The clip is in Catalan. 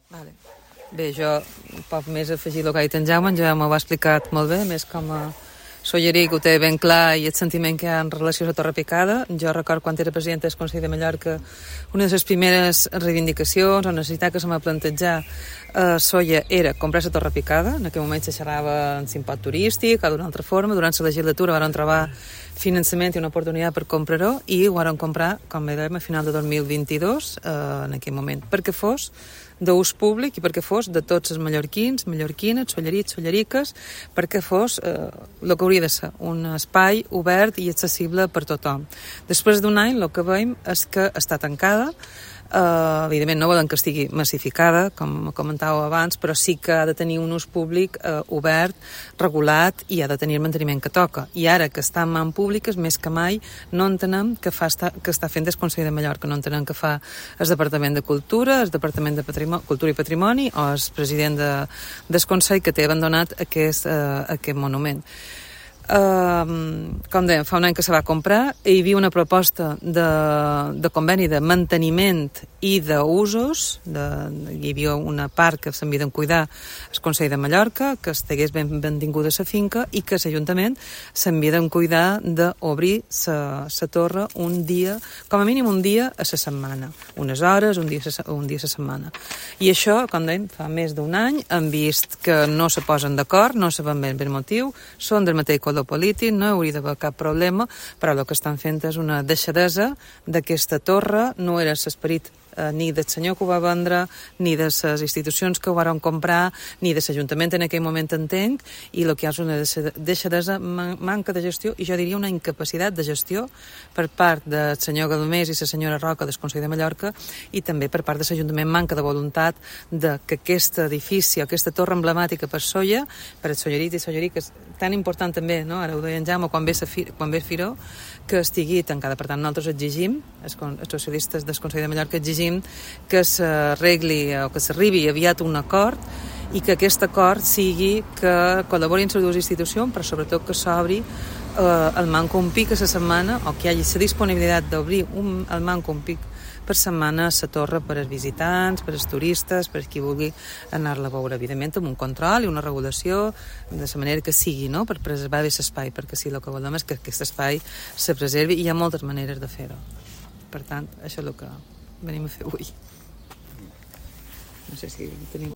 Vale. Bé, jo poc més afegir el que ha dit en Jaume m'ho ha explicat molt bé, més com a Solleric ho té ben clar i el sentiment que hi ha en relació a la Torre Picada. Jo recordo quan era presidenta del Consell de Mallorca, una de les primeres reivindicacions o necessitat que se m'ha plantejar a Solla era comprar la Torre Picada. En aquell moment se xerrava en simpot turístic o d'una altra forma. Durant la legislatura van trobar finançament i una oportunitat per comprar-ho i ho van comprar, com bé dèiem, a final de 2022, en aquell moment, perquè fos d'ús públic i perquè fos de tots els mallorquins, mallorquines, sollerits, solleriques, perquè fos el que hauria de ser un espai obert i accessible per tothom. Després d'un any el que veiem és que està tancada. Evidentment no volen que estigui massificada, com comentàveu abans, però sí que ha de tenir un ús públic obert, regulat i ha de tenir el manteniment que toca. I ara que està en mans públiques, més que mai, no entenem que està fent el Consell de Mallorca, no entenem que fa el Departament de Cultura, el Departament de Cultura i Patrimoni o el president del Consell que té abandonat aquest monument. Com dèiem, fa un any que se va comprar i hi havia una proposta de conveni de manteniment i d'usos, hi havia una part que s'havia de cuidar el Consell de Mallorca, que estigués ben tinguda la finca i que l'Ajuntament s'havia de cuidar d'obrir la torre un dia, com a mínim un dia a la setmana, unes hores, un dia a la setmana. I això, com dèiem, fa més d'un any, hem vist que no se posen d'acord, no sabem ben el motiu, són del mateix color polític, no hauria d'haver cap problema, però el que estan fent és una deixadesa d'aquesta torre, no era l'esperit ni del senyor que ho va vendre, ni de les institucions que ho van comprar, ni de l'Ajuntament en aquell moment, entenc, i el que hi ha és una deixadesa, manca de gestió, i jo diria una incapacitat de gestió per part del senyor Galomés i la senyora Roca del Consell de Mallorca, i també per part de l'Ajuntament manca de voluntat de que aquest edifici, aquesta torre emblemàtica per Solla, per els sollerits i solleriques, tan important també, no? Ara ho deia en Jaume, quan ve Firó, que estigui tancada. Per tant, nosaltres exigim, els socialistes del Consell de Mallorca exigim que s'arregli o que s'arribi aviat un acord i que aquest acord sigui que col·laborin les dues institucions, però sobretot que s'obri el manco un pic a la setmana o que hi hagi la disponibilitat d'obrir el manco un pic per setmana a la torre per als visitants, per als turistes, per qui vulgui anar-la a veure, evidentment amb un control i una regulació de la manera que sigui, no? Per preservar bé l'espai, perquè sí, el que volem és que aquest espai se preservi i hi ha moltes maneres de fer-ho. Per tant, això és el que venim a fer avui. No sé si tenim